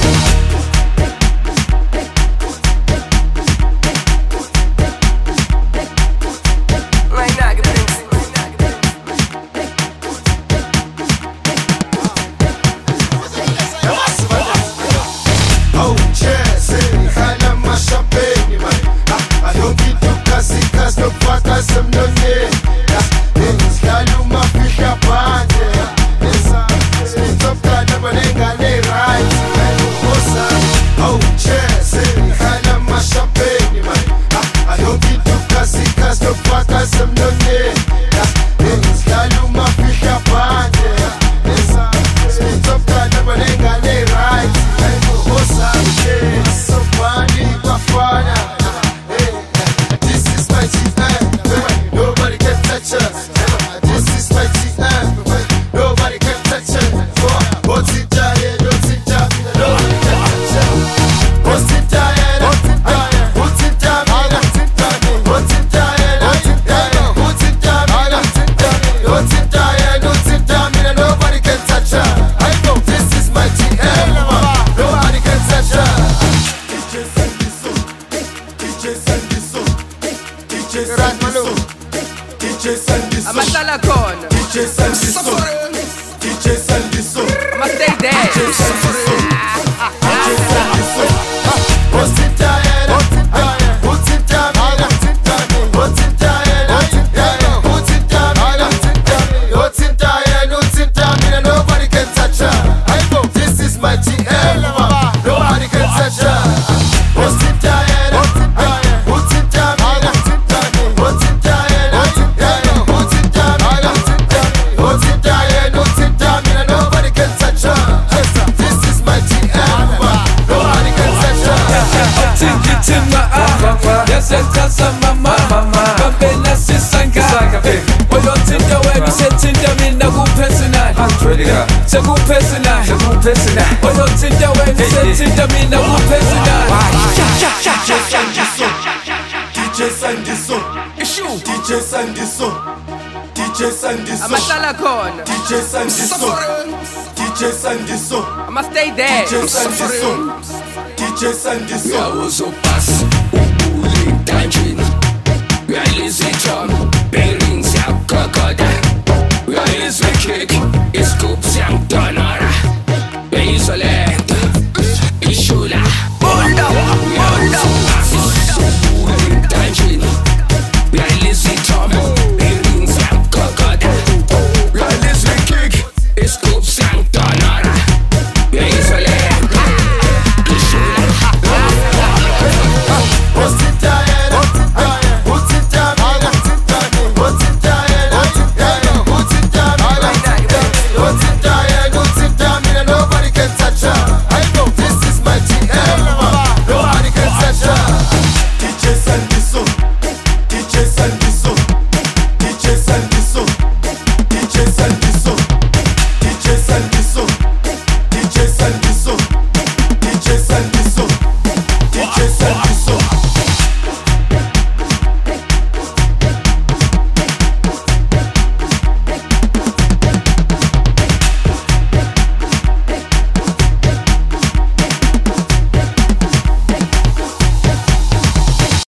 Amasala con DJ Sandiso, DJ Sandiso, I'ma stay there. DJ Sandiso, DJ Sandiso. What's it tired? What's it tired? What's it tired? What's it tired? What's it tired? What's it tired? Nobody can touch her. This is my GL. Nobody can touch her. What's it tired? What's it tired? What's it tired? What's it tired? What's it tired? What's it tired? Nobody can touch her. This is my GL. Nobody can touch her. Tingithima yasethatha mama Bambena sisanga Oyothinta wena usethinta mina ku-personal Seku-personal Oyothinta wena usethinta mina ku-personal DJ Sandiso, DJ Sandiso, DJ Sandiso, Amasala con DJ Sandiso, DJ Sandiso, I'ma stay there. DJ Sandiso, DJ Sandiso. Uyawuzopasi ubuli danjini Uyayizwa ijamu bearings yakugogoda Uyayizwa ikick iscoop siyangidonora Uyayizwa le